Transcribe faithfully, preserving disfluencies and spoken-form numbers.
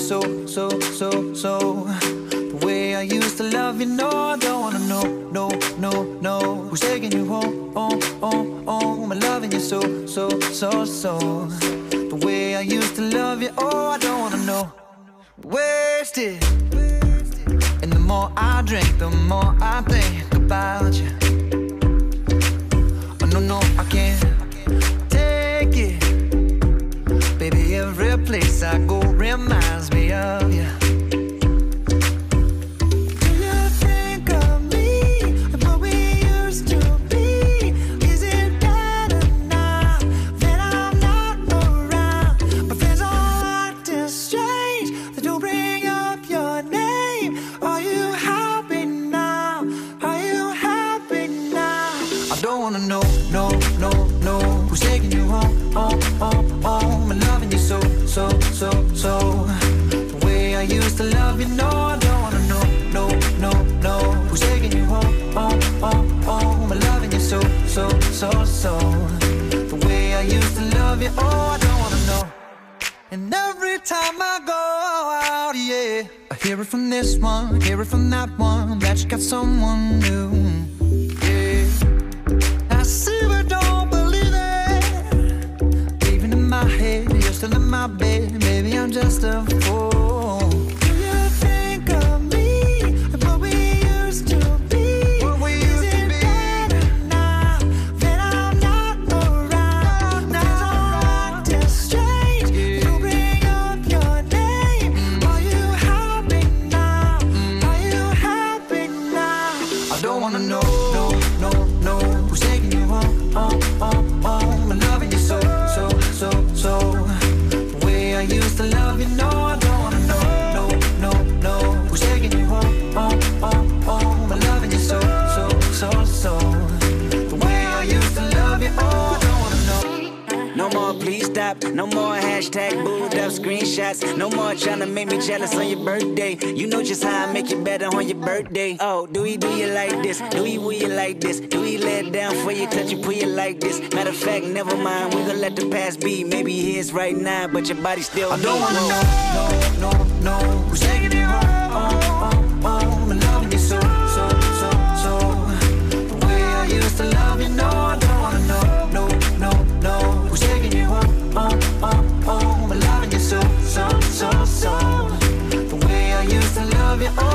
so, so, so, so. The way I used to love you, no, I don't wanna know, no, no, no. Who's taking you home, home, home, home? I'm loving you so, so, so, so. The way I used to love you, oh, I don't wanna know. Wasted. And the more I drink, the more I think about you. Oh, no, no, I can't take it. Baby, every place I go reminds me of you. Do you think of me and what we used to be? Is it better now that I'm not around? My friends all acting strange, they don't bring up your name. Are you happy now? Are you happy now? I don't wanna know, no, no, no. Who's taking you home, home, home, home? I'm loving you so, so, so, so. The way I used to love you, no, I don't wanna know, no, no, no. Who's taking you home, home, home, home? I'm loving you so, so, so, so. The way I used to love you, oh, I don't wanna know. And every time I go out, yeah, I hear it from this one, hear it from that one, that you got someone new. Yeah, I see but don't believe it. Even in my head, you're still in my bed. Maybe I'm just a fool. Do you think of me and what we used to be? What we used to be. Is it better now that I'm not around? My friends are acting strange, they don't bring up your name. Are you happy now? Are you happy now? I don't wanna know, no, no, no. Who's taking you home, home, home, home? I'm loving you so, so, so, so. The way I used to love you, no, I don't wanna know, no, no, no. Who's taking you home, home, home, home? I'm loving you so, so, so, so. The way I used to love you, oh, I don't wanna know. No more, please stop. No more hashtag booed up screenshots. No more trying to make me jealous on your birthday. You know just how I make you better on your birthday. Oh, do we do you like this? Do we will you like this? Do we let down for you, touch you, pull you like this? Matter of fact, never mind. We gon' let the past be. Maybe his right now, but your body still. I don't wanna know, no, no, no. Who's taking you home, home, home, home? I'm loving you so, so, so, so. The way I used to love you, no, I don't wanna know, no, no, no. Who's taking you home, home, home, home? I'm loving you so, so, so, so. The way I used to love you, oh.